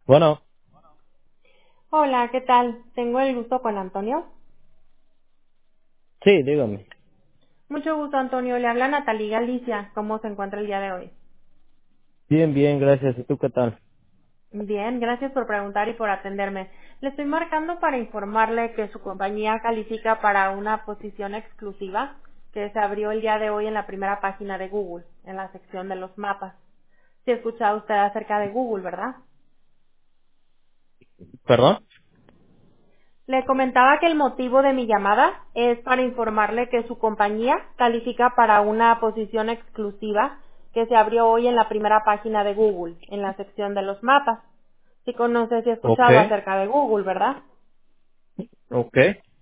Bueno, Hola, ¿qué tal? Tengo el gusto con Antonio. sí, dígame. Mucho gusto, Antonio. Le habla Natalie Galicia. ¿Cómo se encuentra el día de hoy? Bien, bien, gracias. ¿Y tú qué tal? Bien, gracias por preguntar y por atenderme. Le estoy marcando para informarle que su compañía califica para una posición exclusiva que se abrió el día de hoy en la primera página de Google, en la sección de los mapas. Si ha escuchado usted acerca de Google, ¿verdad? ¿Perdón? Le comentaba que el motivo de mi llamada es para informarle que su compañía califica para una posición exclusiva que se abrió hoy en la primera página de Google, en la sección de los mapas. Si conoce, si ha Ok, escuchado acerca de Google, ¿verdad? ok,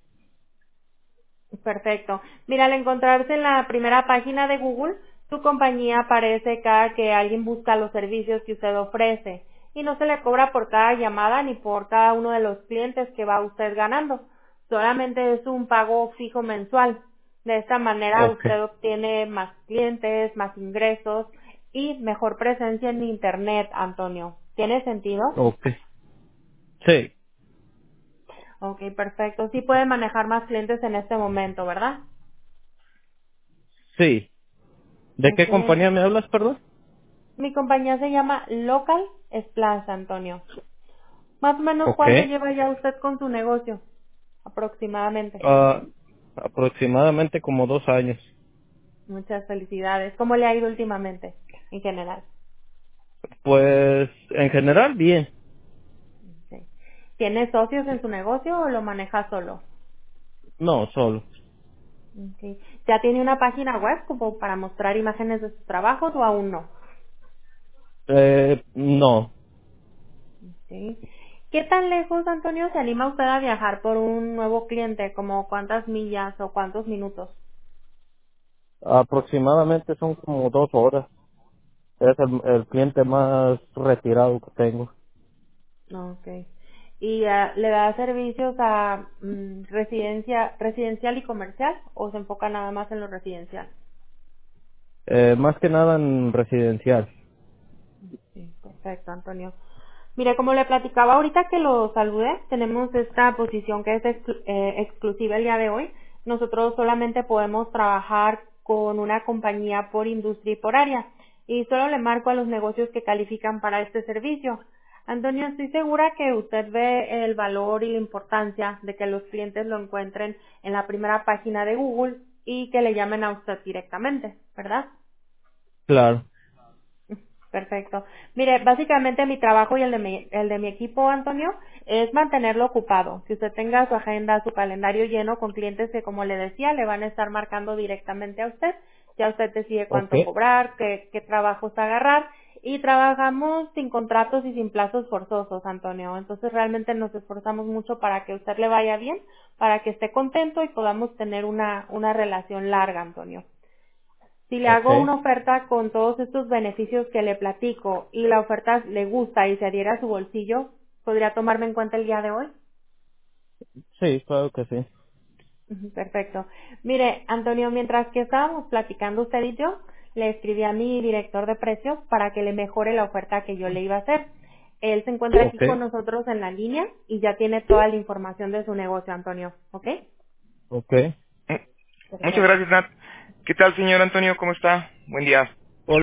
Perfecto. Mira, al encontrarse en la primera página de Google, tu compañía aparece cada que alguien busca los servicios que usted ofrece y no se le cobra por cada llamada ni por cada uno de los clientes que va usted ganando. Solamente es un pago fijo mensual. De esta manera ok, usted obtiene más clientes, más ingresos y mejor presencia en Internet, Antonio. ¿Tiene sentido? ok. Sí, Ok, perfecto. Sí puede manejar más clientes en este momento, ¿verdad? sí. ¿De qué Ok. compañía me hablas, perdón? Mi compañía se llama Local Splash, Antonio. Más o menos, Ok. ¿cuánto lleva ya usted con su negocio? Aproximadamente. Ah, aproximadamente como 2 años. Muchas felicidades. ¿Cómo le ha ido últimamente, en general? Pues, en general, bien. Sí. ¿Tiene socios en su negocio o lo maneja solo? No, solo. Sí. ¿Ya tiene una página web como para mostrar imágenes de sus trabajos o aún no? No. Sí. ¿Qué tan lejos, Antonio, se anima usted a viajar por un nuevo cliente? ¿Como cuántas millas o cuántos minutos? Aproximadamente son como 2 horas. Es el cliente más retirado que tengo. Okay. ¿Y le da servicios a residencial y comercial o se enfoca nada más en lo residencial? Más que nada en residencial. Sí, perfecto, Antonio. Mire, como le platicaba ahorita que lo saludé, tenemos esta posición que es exclusiva el día de hoy. Nosotros solamente podemos trabajar con una compañía por industria y por área. Y solo le marco a los negocios que califican para este servicio. Antonio, estoy segura que usted ve el valor y la importancia de que los clientes lo encuentren en la primera página de Google y que le llamen a usted directamente, ¿verdad? Claro. Perfecto. Mire, básicamente mi trabajo y el de mi equipo, Antonio, es mantenerlo ocupado. Que usted tenga su agenda, su calendario lleno con clientes que, como le decía, le van a estar marcando directamente a usted. Ya usted decide Ok, cuánto cobrar, qué trabajos agarrar. Y trabajamos sin contratos y sin plazos forzosos, Antonio. Entonces realmente nos esforzamos mucho para que a usted le vaya bien, para que esté contento y podamos tener una relación larga, Antonio. Si le ok. hago una oferta con todos estos beneficios que le platico y la oferta le gusta y se adhiere a su bolsillo, ¿podría tomarme en cuenta el día de hoy? Sí, claro que sí. Ujú, perfecto. Mire, Antonio, mientras que estábamos platicando usted y yo, le escribí a mi director de precios para que le mejore la oferta que yo le iba a hacer. Él se encuentra aquí Ok, con nosotros en la línea y ya tiene toda la información de su negocio, Antonio. ¿Ok? ok. Mm, Muchas Perfecto. gracias, Nat. ¿Qué tal, señor Antonio? ¿Cómo está? Buen día.